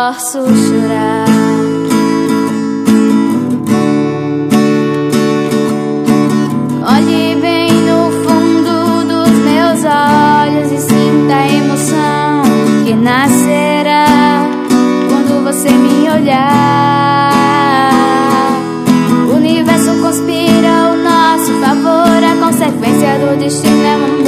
posso chorar. Olhe bem no fundo dos meus olhos e sinta a emoção que nascerá quando você me olhar. O universo conspira ao nosso favor, a consequência do destino é uma